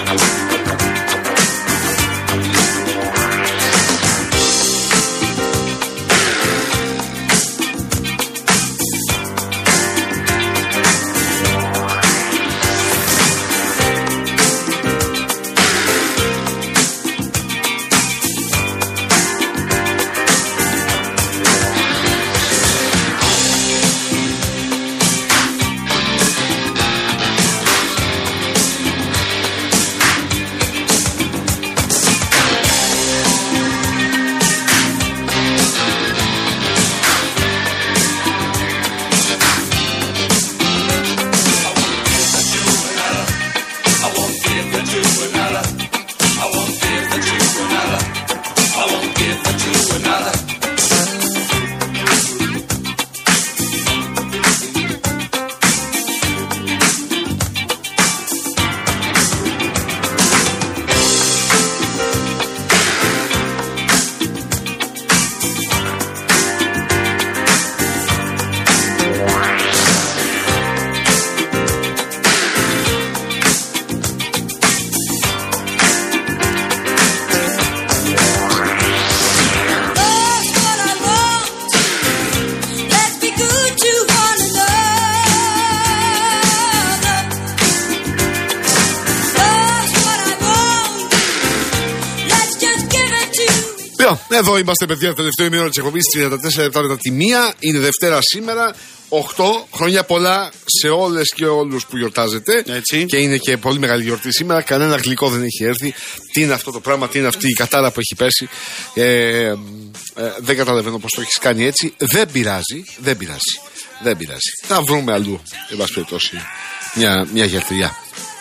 Εδώ είμαστε, παιδιά, το τελευταίο ημίωρο της εκπομπής, 34 λεπτά μετά τη 1. Είναι Δευτέρα σήμερα, 8. Χρόνια πολλά σε όλες και όλους που γιορτάζετε. Έτσι. Και είναι και πολύ μεγάλη γιορτή σήμερα. Κανένα γλυκό δεν έχει έρθει. Τι είναι αυτό το πράγμα, τι είναι αυτή η κατάρα που έχει πέσει. Δεν καταλαβαίνω πώς το έχεις κάνει έτσι. Δεν πειράζει. Θα βρούμε αλλού, εν πάση περιπτώσει, μια γιατριά.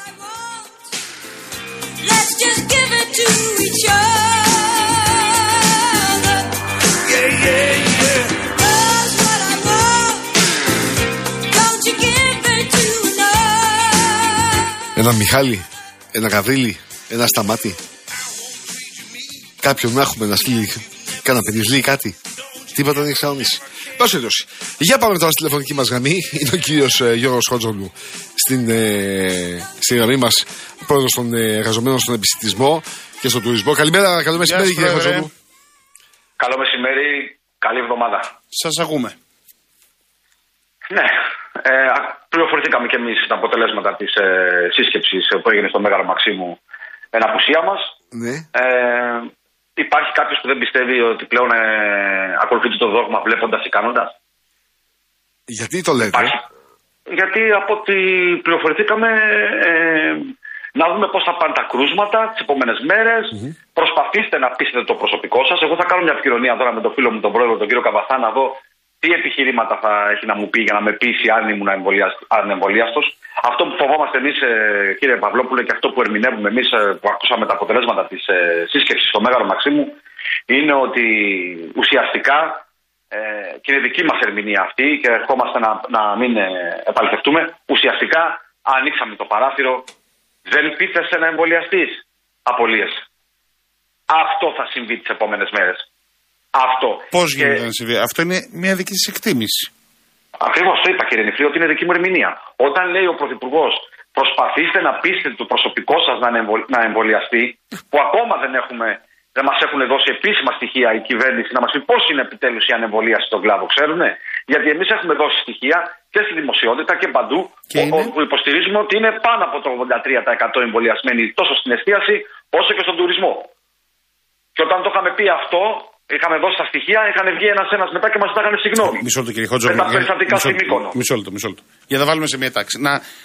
Ένα Μιχάλη, ένα Γαβρίλη, ένα Σταμάτη. Κάποιον να έχουμε να στείλει κάνα παιδί, κάτι. Τίποτα δεν έχει κανονίσει. Πάση περιπτώσει. Για πάμε τώρα στη τηλεφωνική μας γραμμή. Είναι ο κύριος Γιώργος Χότζογλου στην γραμμή μας, πρόεδρος των εργαζομένων στον επισιτισμό και στον τουρισμό. Καλημέρα, καλό μεσημέρι, κύριε Χότζογλου. Καλό μεσημέρι, καλή εβδομάδα. Σας ακούμε. Ναι, πληροφορηθήκαμε και εμείς τα αποτελέσματα της σύσκεψης που έγινε στο Μέγαρο Μαξίμου εν απουσία μας. Ναι. Υπάρχει κάποιος που δεν πιστεύει ότι πλέον ακολουθείται το δόγμα βλέποντας ή κάνοντας? Γιατί το λέτε? Γιατί από ό,τι πληροφορηθήκαμε, να δούμε πώς θα πάνε τα κρούσματα τις επόμενες μέρες. Προσπαθήστε να πείσετε το προσωπικό σας. Εγώ θα κάνω μια επικοινωνία τώρα με τον φίλο μου τον πρόεδρο, τον κύριο Καβαθά, να δω τι επιχειρήματα θα έχει να μου πει για να με πείσει αν ήμουν ανεμβολίαστος. Αυτό που φοβόμαστε εμείς, κύριε Παυλόπουλε, και αυτό που ερμηνεύουμε εμείς που ακούσαμε τα αποτελέσματα της σύσκεψης στο Μέγαρο Μαξίμου, είναι ότι ουσιαστικά, και είναι δική μας ερμηνεία αυτή και ερχόμαστε να μην επαληθευτούμε, ουσιαστικά ανοίξαμε το παράθυρο, δεν πείθεσαι να εμβολιαστείς, απολύεσαι. Αυτό θα συμβεί τις επόμενες μέρες. Αυτό. Πώς γίνεται να συμβεί? Αυτό είναι μια δική της εκτίμηση. Ακριβώς το είπα, κύριε Νηφλή, ότι είναι δική μου ερμηνεία. Όταν λέει ο Πρωθυπουργός, προσπαθήστε να πείσετε το προσωπικό σας να εμβολιαστεί, που ακόμα δεν μας έχουν δώσει επίσημα στοιχεία η κυβέρνηση να μας πει πώς είναι επιτέλους η ανεμβολίαση στον κλάδο, ξέρουνε. Γιατί εμείς έχουμε δώσει στοιχεία και στη δημοσιότητα και παντού που υποστηρίζουμε ότι είναι πάνω από το 83% εμβολιασμένοι τόσο στην εστίαση όσο και στον τουρισμό. Και όταν το είχαμε πει αυτό, είχαμε δώσει τα στοιχεία, είχαν βγει ένας μετά και μας τα είχαν συγγνώμη. Μισό λεπτό, κύριε Χότζογλου. Με τα περιστατικά στην Μύκονο. Μισό λεπτό. Για να βάλουμε σε μια τάξη.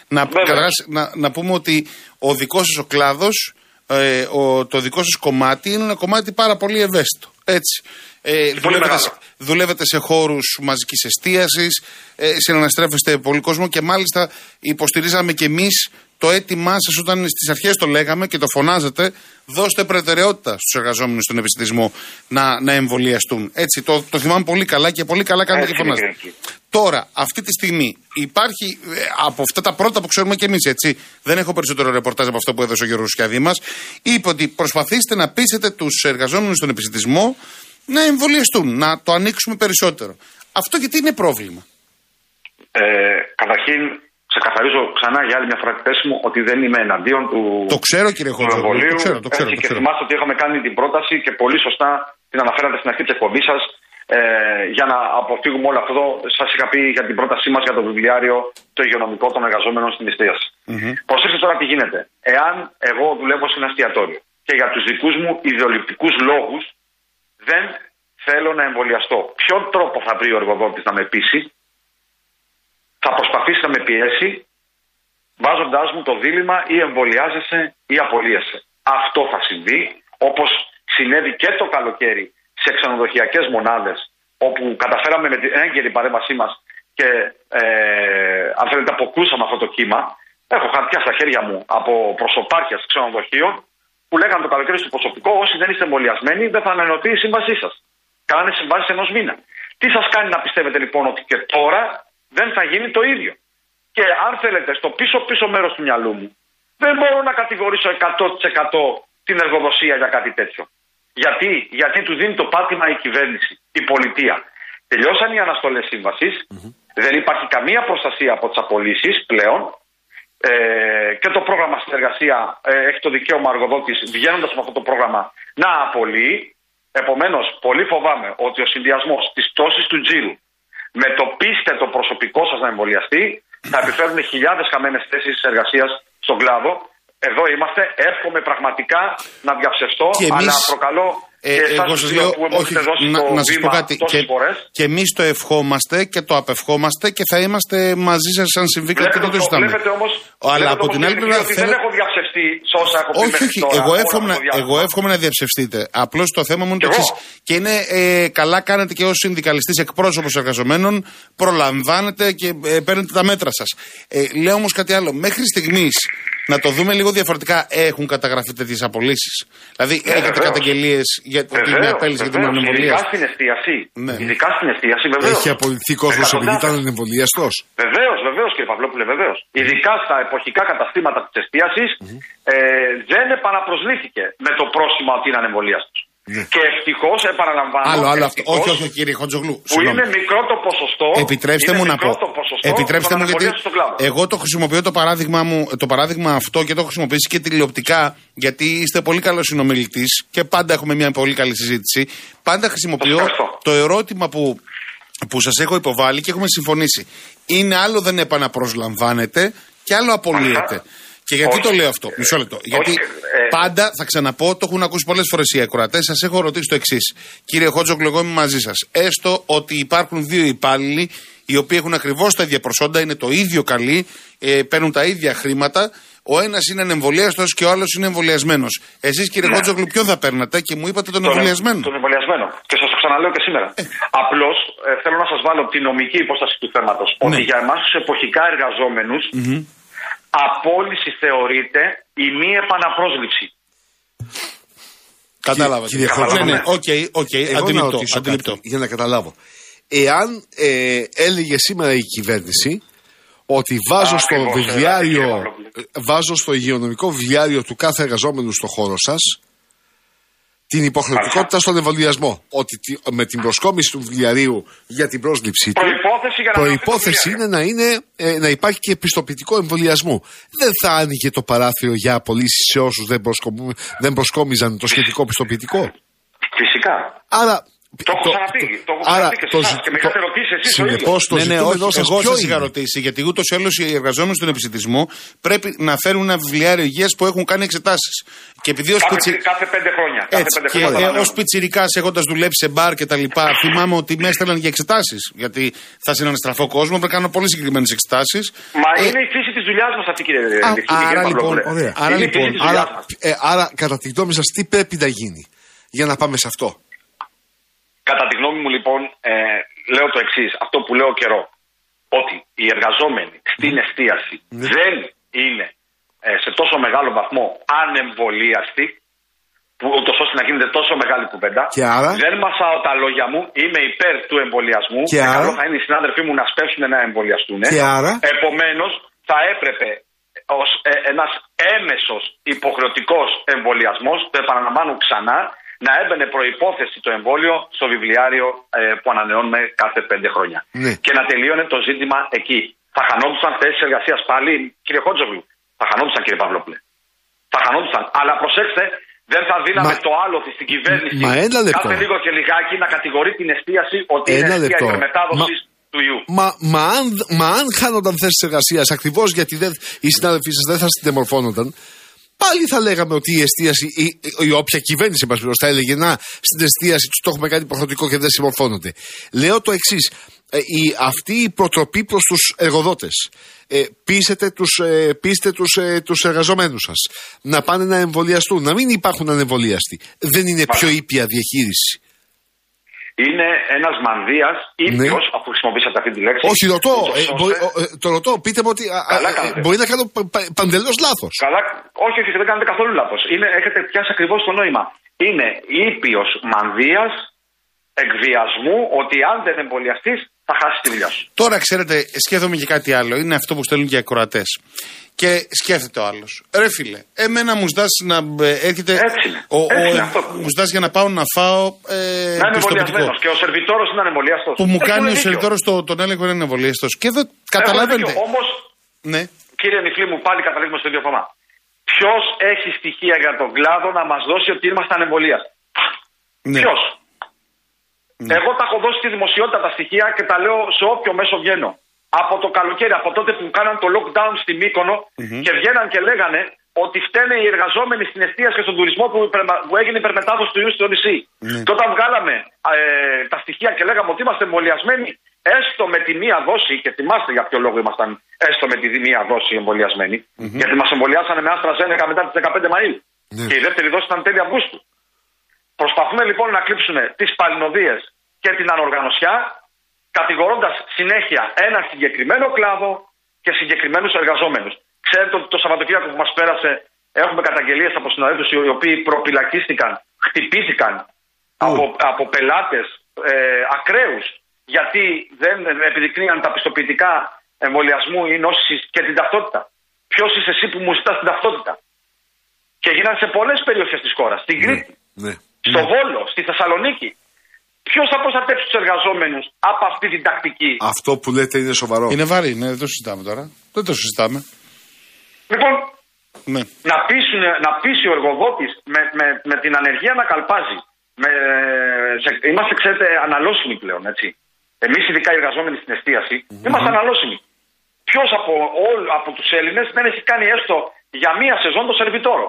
Να πούμε ότι ο δικός σας ο κλάδος, το δικό σας κομμάτι είναι ένα κομμάτι πάρα πολύ ευαίσθητο. Έτσι. Δουλεύετε σε χώρους μαζικής εστίασης, συναναστρέφεστε πολύ κόσμο και μάλιστα υποστηρίζαμε και εμείς το αίτημά σας όταν στις αρχές το λέγαμε και το φωνάζατε, δώστε προτεραιότητα στους εργαζόμενους στον επισιτισμό να εμβολιαστούν. Έτσι, το θυμάμαι πολύ καλά και πολύ καλά κάνετε και φωνάζετε. Τώρα, αυτή τη στιγμή υπάρχει, από αυτά τα πρώτα που ξέρουμε και εμείς, έτσι, δεν έχω περισσότερο ρεπορτάζ από αυτό που έδωσε ο Γιώργος Σιαδήμας, είπε ότι προσπαθήστε να πείσετε τους εργαζόμενους στον επισιτισμό να εμβολιαστούν, να το ανοίξουμε περισσότερο. Αυτό γιατί είναι πρόβλημα? Καταρχήν, ξεκαθαρίζω ξανά για άλλη μια φορά τη θέση μου ότι δεν είμαι εναντίον του. Το ξέρω, κύριε Χοντζόγλου. Το ξέρω. Και θυμάστε ότι είχαμε κάνει την πρόταση και πολύ σωστά την αναφέρατε στην αρχή τη εκπομπή σα. Για να αποφύγουμε όλο αυτό, σα είχα πει για την πρότασή μα για το βιβλιάριο το υγειονομικό των εργαζόμενων στην εστίαση. Προσέξτε τώρα τι γίνεται. Εάν εγώ δουλεύω σε ένα εστιατόριο και για τους δικούς μου ιδεολειπτικούς λόγους δεν θέλω να εμβολιαστώ, ποιον τρόπο θα βρει ο εργοδότης να με πείσει? Θα προσπαθήσει να με πιέσει βάζοντάς μου το δίλημμα ή εμβολιάζεσαι ή απολύεσαι. Αυτό θα συμβεί, όπως συνέβη και το καλοκαίρι σε ξενοδοχειακές μονάδες, όπου καταφέραμε με την έγκαιρη παρέμβασή μας και αν θέλετε αποκρούσαμε αυτό το κύμα. Έχω χαρτιά στα χέρια μου από προσωπάρχια ξενοδοχείων που λέγανε το καλοκαίρι στο προσωπικό: όσοι δεν είστε εμβολιασμένοι, δεν θα ανανεωθεί η σύμβασή σας. Κάνανε συμβάσεις ενός μήνα. Τι σας κάνει να πιστεύετε λοιπόν ότι και τώρα δεν θα γίνει το ίδιο? Και αν θέλετε, στο πίσω μέρος του μυαλού μου, δεν μπορώ να κατηγορήσω 100% την εργοδοσία για κάτι τέτοιο. Γιατί του δίνει το πάτημα η κυβέρνηση, η πολιτεία. Τελειώσαν οι αναστολές σύμβασης, δεν υπάρχει καμία προστασία από τις απολύσεις πλέον. Και το πρόγραμμα συνεργασία έχει το δικαίωμα ο εργοδότης, βγαίνοντας από αυτό το πρόγραμμα, να απολύει. Επομένως, πολύ φοβάμαι ότι ο συνδυασμός της πτώσης του τζίρου με το πείστε το προσωπικό σας να εμβολιαστεί θα επιφέρουν χιλιάδες χαμένες θέσεις εργασίας στον κλάδο. Εδώ είμαστε. Εύχομαι πραγματικά να διαψευστώ, αλλά προκαλώ και εσάς που μου έχετε δώσει το βήμα τόσες φορές. Και εμείς το ευχόμαστε και το απευχόμαστε και θα είμαστε μαζί σας αν συμβεί κάτι τέτοιο. Βλέπετε όμως, αλλά από την άλλη πλευρά δεν έχω διαψευστεί σε όσα έχω πει μέχρι τώρα. Εγώ εύχομαι να διαψευστείτε. Απλώς το θέμα μου είναι το εξής. Και είναι καλά κάνετε και ως συνδικαλιστής εκπρόσωπος εργαζομένων, προλαμβάνετε και παίρνετε τα μέτρα σας. Λέω όμως κάτι άλλο. Μέχρι στιγμής, να το δούμε λίγο διαφορετικά, έχουν καταγραφεί τέτοιες απολύσεις? Δηλαδή, έχετε καταγγελίες για ότι με απέλυσε για την ανεμβολία? Ειδικά στην εστίαση. Ειδικά στην εστίαση, βεβαίως. Έχει απολυθεί κόσμος επειδή ήταν ανεμβολιαστός? Βεβαίως, κύριε Παυλόπουλε, βεβαίως. Ειδικά στα εποχικά καταστήματα της εστίασης δεν επαναπροσλήφθηκε με το πρόσημο ότι είναι ανεμβολιαστός. Και ευτυχώς, επαναλαμβάνω. Άλλο αυτό. Όχι, κύριε Χοντζόγλου. Που είναι μικρό το ποσοστό. Επιτρέψτε μου να πω. Επιτρέψτε μου, γιατί εγώ το χρησιμοποιώ το παράδειγμα αυτό και το έχω χρησιμοποιήσει και τηλεοπτικά, γιατί είστε πολύ καλός συνομιλητής και πάντα έχουμε μια πολύ καλή συζήτηση. Πάντα χρησιμοποιώ το ερώτημα που σας έχω υποβάλει και έχουμε συμφωνήσει. Είναι άλλο δεν επαναπροσλαμβάνετε και άλλο απολύεται. Και γιατί το λέω αυτό? Μισό λεπτό. Γιατί πάντα, θα ξαναπώ, το έχουν ακούσει πολλές φορές οι ακροατές, σας έχω ρωτήσει το εξής. Κύριε Χοντζόγλου, εγώ είμαι μαζί σας. Έστω ότι υπάρχουν δύο υπάλληλοι οι οποίοι έχουν ακριβώς τα ίδια προσόντα, είναι το ίδιο καλοί, παίρνουν τα ίδια χρήματα. Ο ένας είναι ανεμβολίαστος και ο άλλος είναι εμβολιασμένος. Εσείς, κύριε Χοντζόγλου, ποιον θα παίρνατε? Και μου είπατε τον εμβολιασμένο. Τον εμβολιασμένο. Και σας το ξαναλέω και σήμερα. Απλώς θέλω να σας βάλω τη νομική υπόσταση του θέματος. Ότι για εμάς τους εποχικά εργαζόμενους. Απόλυση θεωρείται η μη επαναπρόσληψη. Κατάλαβα. Κύριε Χοντζόγλου, ναι, οκ, αντιληπτό. Για να καταλάβω. Εάν έλεγε σήμερα η κυβέρνηση ότι βάζω στο υγειονομικό βιβλιάριο του κάθε εργαζόμενου στο χώρο σας την υποχρεωτικότητα στον εμβολιασμό, ότι με την προσκόμιση του βιβλιαρίου για την πρόσληψή του, προϋπόθεση είναι να υπάρχει και πιστοποιητικό εμβολιασμού. Δεν θα άνοιγε το παράθυρο για απολύσεις σε όσους δεν προσκόμιζαν το σχετικό πιστοποιητικό? Φυσικά. Άρα, το έχω ξαναπεί και εσάς και με είχατε ρωτήσει εσείς το ίδιο. Εγώ σας είχα ρωτήσει, γιατί ούτως ή άλλως οι εργαζόμενοι στον επισιτισμό πρέπει να φέρουν ένα βιβλιάριο υγείας που έχουν κάνει εξετάσεις. Και επειδή κάθε 5 χρόνια. Και ως πιτσιρικάς, έχοντας δουλέψει σε μπαρ και τα λοιπά, θυμάμαι ότι με έστελναν για εξετάσεις. Γιατί θα συναναστραφώ κόσμο, πρέπει να κάνω πολύ συγκεκριμένες εξετάσεις. Μα είναι η φύση της δουλειάς μας αυτή, κύριε Διευθυντή. Άρα, κατά τη γνώμη σας, τι πρέπει να γίνει για να πάμε σε αυτό? Κατά τη γνώμη μου, λοιπόν, λέω το εξής, αυτό που λέω καιρό. Ότι οι εργαζόμενοι στην εστίαση δεν είναι σε τόσο μεγάλο βαθμό ανεμβολίαστοι, που ούτως ώστε να γίνεται τόσο μεγάλη κουβέντα. Δεν μασάω τα λόγια μου, είμαι υπέρ του εμβολιασμού. Και καλό θα είναι οι συνάδελφοί μου να σπεύσουν να εμβολιαστούν. Επομένως, θα έπρεπε ως ένας έμεσος υποχρεωτικός εμβολιασμός, το επαναλαμβάνω ξανά, να έμπαινε προϋπόθεση το εμβόλιο στο βιβλιάριο που ανανεώνουμε κάθε 5 χρόνια. Και να τελείωνε το ζήτημα εκεί. Θα χανόντουσαν θέσεις εργασίας πάλι, κύριε Χότζογλου. Θα χανόντουσαν, κύριε Παυλόπουλε. Θα χανόντουσαν. Αλλά προσέξτε, δεν θα δίναμε το άλοθη στην κυβέρνηση κάθε λίγο και λιγάκι να κατηγορεί την εστίαση ότι είναι αιστεία υπερμετάδοσης του ιού. Μα αν χάνονταν θέσεις εργασίας ακριβώς γιατί οι συνάδελφοί σας δεν θα συντεμορφώνονταν, πάλι θα λέγαμε ότι η εστίαση, η όποια κυβέρνηση μας θα έλεγε να στην εστίαση τους το έχουμε κάνει υποχρεωτικό και δεν συμμορφώνονται. Λέω το εξής. Αυτή η προτροπή προς τους εργοδότες. Πείστε τους εργαζομένους σας να πάνε να εμβολιαστούν, να μην υπάρχουν ανεμβολίαστοι. Δεν είναι πιο ήπια διαχείριση? Είναι ένας μανδύας ήπιος, αφού χρησιμοποιήσατε αυτή τη λέξη. Όχι, το ρωτώ. Πείτε μου ότι μπορεί να κάνω παντελώς λάθος. Καλά, όχι, δεν κάνετε καθόλου λάθος. Έχετε πιάσει ακριβώς το νόημα. Είναι ήπιος μανδύας εκβιασμού ότι αν δεν εμβολιαστείς θα χάσεις τη δουλειά σου. Τώρα ξέρετε, σκέφτομαι και κάτι άλλο. Είναι αυτό που στέλνουν και οι ακροατές. Και σκέφτεται ο άλλος. Ρε φίλε, εμένα μου ζητάς να έρχεται. Μου ζητάς για να πάω να φάω. Να είναι εμβολιασμένος. Και ο σερβιτόρος είναι ανεμβολιαστός. Που μου κάνει ο σερβιτόρος τον έλεγχο είναι εμβολιαστός. Και εδώ καταλαβαίνετε. Όμως, ναι. Κύριε Νιφλή μου, πάλι καταλήγουμε στο ίδιο θέμα. Ποιος έχει στοιχεία για τον κλάδο να μας δώσει ότι είμαστε ανεμβολιαστοί? Ναι. Ποιος? Ναι. Εγώ τα έχω δώσει στη δημοσιότητα τα στοιχεία και τα λέω σε όποιο μέσο βγαίνω. Από το καλοκαίρι, από τότε που κάναν το lockdown στη Μύκονο και βγαίναν και λέγανε ότι φταίνε οι εργαζόμενοι στην εστίαση και στον τουρισμό που έγινε υπερμετάδοση του ιού στο νησί. Και όταν βγάλαμε τα στοιχεία και λέγαμε ότι είμαστε εμβολιασμένοι, έστω με τη μία δόση, και θυμάστε για ποιο λόγο ήμασταν έστω με τη μία δόση εμβολιασμένοι, γιατί μας εμβολιάσανε με AstraZeneca μετά τις 15 Μαΐου. Και η δεύτερη δόση ήταν τέλη Αυγούστου. Προσπαθούμε λοιπόν να κλείψουν τις παλινοδίες και την ανοργανωσιά, κατηγορώντας συνέχεια ένα συγκεκριμένο κλάδο και συγκεκριμένους εργαζόμενους. Ξέρετε ότι το Σαββατοκύριακο που μας πέρασε έχουμε καταγγελίες από συναδέλφους οι οποίοι προπυλακίστηκαν, χτυπήθηκαν από πελάτες ακραίους γιατί δεν επιδεικνύαν τα πιστοποιητικά εμβολιασμού ή νόσησης και την ταυτότητα. Ποιος είσαι εσύ που μου ζητάς την ταυτότητα? Και γίνανε σε πολλές περιοχές της χώρας. Στην Κρήτη, στο Βόλο, στη Θεσσαλονίκη. Ποιος θα προστατεύσει τους εργαζόμενους από αυτή την τακτική? Αυτό που λέτε είναι σοβαρό. Είναι βαρύ, ναι, δεν το συζητάμε τώρα. Δεν το συζητάμε. Λοιπόν, να πείσει ο εργοδότης με την ανεργία να καλπάζει. Είμαστε, ξέρετε, αναλώσιμοι πλέον, έτσι. Εμείς, ειδικά οι εργαζόμενοι στην εστίαση, είμαστε αναλώσιμοι. Ποιος από τους Έλληνες δεν έχει κάνει έστω για μία σεζόν το σερβιτόρο?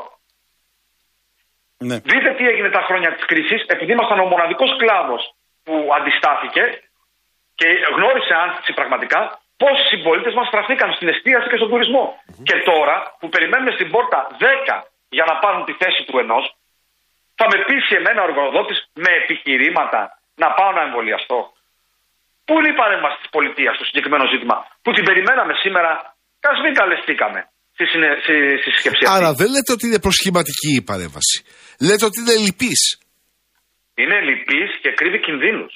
Ναι. Δείτε τι έγινε τα χρόνια της κρίσης, επειδή ήμασταν ο μοναδικός κλάδος που αντιστάθηκε και γνώρισε άνθηση πραγματικά, πόσοι συμπολίτες μας στραφήκαν στην εστίαση και στον τουρισμό. Και τώρα που περιμένουμε στην πόρτα 10 για να πάρουν τη θέση του ενός, θα με πείσει εμένα ο εργοδότης με επιχειρήματα να πάω να εμβολιαστώ? Πού είναι η παρέμβαση της πολιτείας στο συγκεκριμένο ζήτημα, που την περιμέναμε σήμερα, ας μην καλεστήκαμε στη σκέψη αυτή? Άρα δεν λέτε ότι είναι προσχηματική η παρέμβαση. Λέτε ότι είναι λυπής. Είναι λυπής και κρύβει κινδύνους.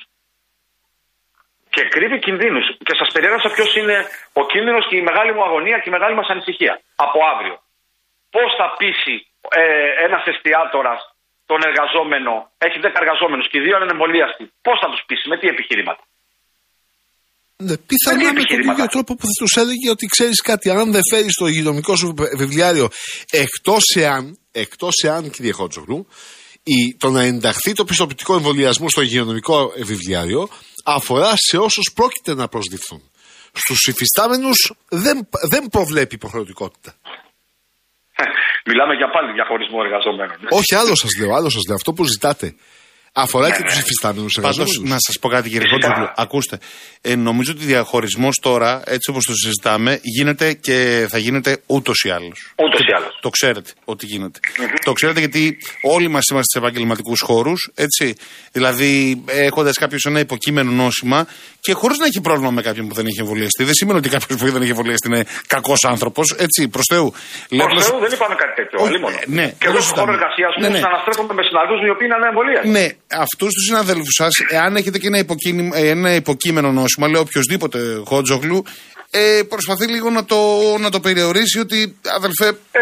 Και σας περιέγραψα ποιος είναι ο κίνδυνος και η μεγάλη μου αγωνία και η μεγάλη μας ανησυχία από αύριο. Πώς θα πείσει ένας εστιατόρας τον εργαζόμενο, έχει 10 εργαζόμενους και οι 2 είναι εμβολίαστοι, πώς θα τους πείσει, με τι επιχειρήματα? Ναι, πιθανά με τον ίδιο τρόπο που θα τους έλεγε ότι ξέρεις κάτι, αν δεν φέρεις το υγειονομικό σου βιβλιάριο, εκτός εάν, κύριε Χότζογλου, το να ενταχθεί το πιστοποιητικό εμβολιασμού στο υγειονομικό βιβλιάριο αφορά σε όσους πρόκειται να προσληφθούν. Στους υφιστάμενους δεν προβλέπει υποχρεωτικότητα. Μιλάμε για πάλι διαχωρισμό εργαζομένων. Όχι, άλλο σας λέω, αυτό που ζητάτε. Αφορά και τους υφιστάμενους εργαζόμενους. Πάντως, να σας πω κάτι, κύριε Χότζογλου. Ακούστε, νομίζω ότι διαχωρισμός τώρα, έτσι όπως το συζητάμε, γίνεται και θα γίνεται ούτως ή άλλως. Το ξέρετε ότι γίνεται. Το ξέρετε γιατί όλοι μας είμαστε σε επαγγελματικούς χώρους, έτσι. Δηλαδή, έχοντας κάποιος ένα υποκείμενο νόσημα και χωρίς να έχει πρόβλημα με κάποιον που δεν έχει εμβολιαστεί. Δεν σημαίνει ότι κάποιος που δεν έχει εμβολιαστεί είναι κακός άνθρωπος, έτσι, προς Θεού. Προς Θεού δεν είπαμε κάτι τέτοιο. Ναι, και εγώ στον χώρο εργασίας μου αναστρέφομαι με συναδέλφους οι οποίοι είναι ανεμβολίαστοι. Ναι, αυτούς τους συναδέλφους σας, εάν έχετε και ένα υποκείμενο νόσημα, λέω οποιοδήποτε Χότζογλου, προσπαθεί λίγο να το περιορίσει ότι, αδελφέ,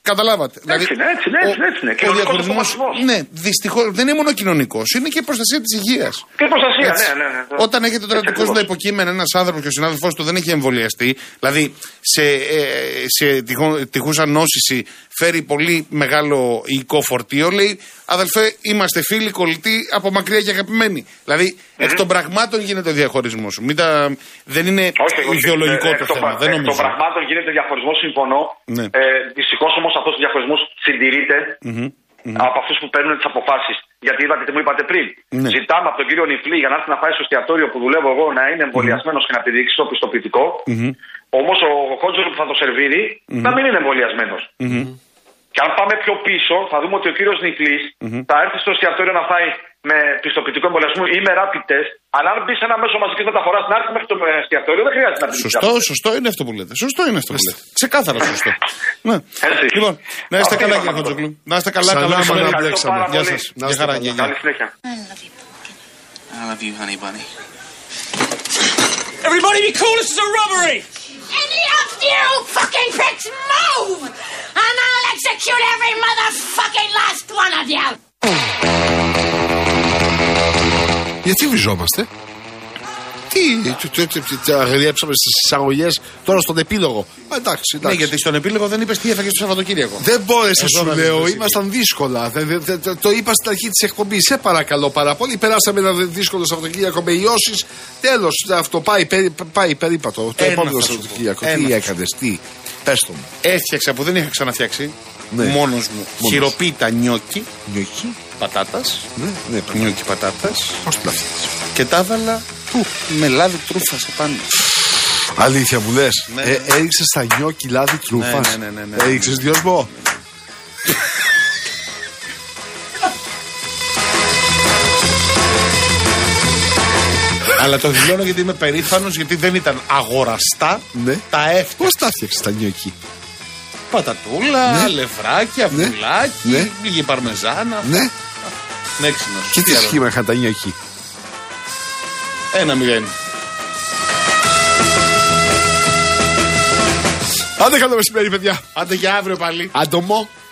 Καταλάβατε. Έτσι είναι. Κοινωνικός υποβασμός. Ναι, δυστυχώς δεν είναι μόνο κοινωνικός, είναι και η προστασία της υγείας. Και προστασία, ναι. Όταν έχετε τώρα δικό υποκείμενο, ένας άνθρωπος και ο συνάδελφός του δεν έχει εμβολιαστεί, δηλαδή σε τυχούσα νόσηση φέρει πολύ μεγάλο υλικό φορτίο, λέει αδελφέ, είμαστε φίλοι, κολλητοί, από μακριά και αγαπημένοι. Δηλαδή, εκ των πραγμάτων γίνεται ο διαχωρισμός. Δεν είναι ιδεολογικό το θέμα. Εκ των πραγμάτων γίνεται διαχωρισμός, συμφωνώ. Ναι. Δυστυχώς όμως αυτός ο διαχωρισμός συντηρείται από αυτούς που παίρνουν τις αποφάσεις. Γιατί είδατε τι μου είπατε πριν. Ναι. Ζητάμε από τον κύριο Νιφλή για να έρθει να πάει στο εστιατόριο που δουλεύω εγώ να είναι εμβολιασμένος και να επιδείξει το πιστοποιητικό. Όμως ο Χόντζορ που θα το σερβίρει να μην είναι εμβολιασμένος. Και αν πάμε πιο πίσω, θα δούμε ότι ο κύριος Νιφλής θα έρθει στο εστιατόριο να φάει με πιστοποιητικό εμβολιασμό ή με rapid test. Αλλά αν μπει σε ένα μέσο μαζικής μεταφοράς να έρθει μέχρι το εστιατόριο, δεν χρειάζεται να πει. Σωστό είναι αυτό που λέτε. Ξεκάθαρα σωστό. Ναι. Λοιπόν, να είστε καλά, κύριε Χοντζοκλού. Να είστε καλά, καλά να μπλέξαμε. Γεια σας. Γεια χαρά και καλή συνέχεια. I love you, honey bunny. Everybody be cool, this is a robbery! Any of you fucking pricks move! And I'll execute every motherfucking last one of you! Γιατί βριζόμαστε? Τι αγριέψαμε στις εισαγωγές τώρα στον επίλογο. Εντάξει. Ναι, γιατί στον επίλογο δεν είπες τι έφαγες το Σαββατοκύριακο. Δεν μπόρεσα, σου λέω. Ήμασταν δύσκολα. Το είπα στην αρχή της εκπομπής. Σε παρακαλώ πάρα πολύ. Περάσαμε ένα δύσκολο Σαββατοκύριακο με ιώσεις. Τέλος, αυτό πάει περίπατο. Το επόμενο Σαββατοκύριακο. Τι έκανες, τι? Πες το μου. Έφτιαξα που δεν είχα ξαναφτιάξει. Μόνος μου. Χειροποίητα νιόκι. Πατάτας. Ναι, νιόκι πατάτας. Πώς το φτιάξεις? Και τα έβαλα με λάδι τρούφας απάνω. Αλήθεια μου λες? Έριξες στα νιόκι λάδι τρούφας? Ναι. Έριξες διοσμό? Αλλά το δηλώνω γιατί είμαι περήφανος, γιατί δεν ήταν αγοραστά. Ναι. Τα έφτιαξα. Πώς τα έφτιαξες τα νιόκι? Πατατούλα, λευράκια, βουλάκι, λίγη παρμεζάνα. Ναι. Έξινος. Και τι σχήμα είχαν τα νιόκι? 1-0. Άντε καλό μεσημέρι, παιδιά. Άντε για αύριο πάλι. Άντομο.